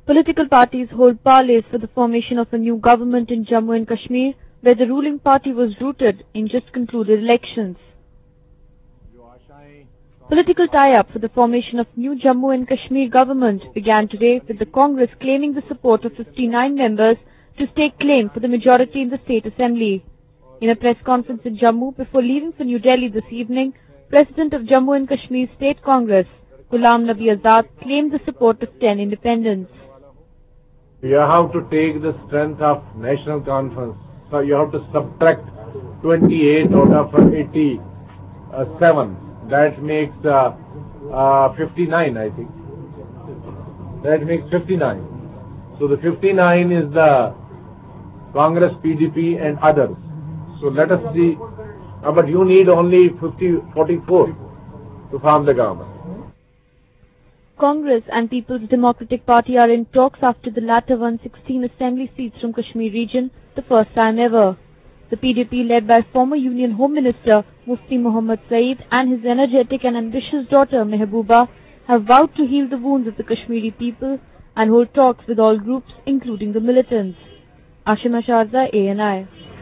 Political parties hold parleys for the formation of a new government in Jammu and Kashmir, where the ruling party was rooted in just concluded elections. Political tie-up for the formation of new Jammu and Kashmir government began today, with the Congress claiming the support of 59 members to stake claim for the majority in the State Assembly. In a press conference in Jammu before leaving for New Delhi this evening, President of Jammu and Kashmir State Congress, Ghulam Nabi Azad, claimed the support of 10 independents. You have to take the strength of National Conference. So you have to subtract 28 out of 87. That makes 59, I think. That makes 59. So the 59 is the Congress, PDP and others. So let us see. But you need only 44 to form the government. Congress and People's Democratic Party are in talks after the latter won 16 assembly seats from Kashmir region, the first time ever. The PDP, led by former Union Home Minister Mufti Muhammad Saeed and his energetic and ambitious daughter Mehbooba, have vowed to heal the wounds of the Kashmiri people and hold talks with all groups, including the militants. Ashima Sharza, ANI.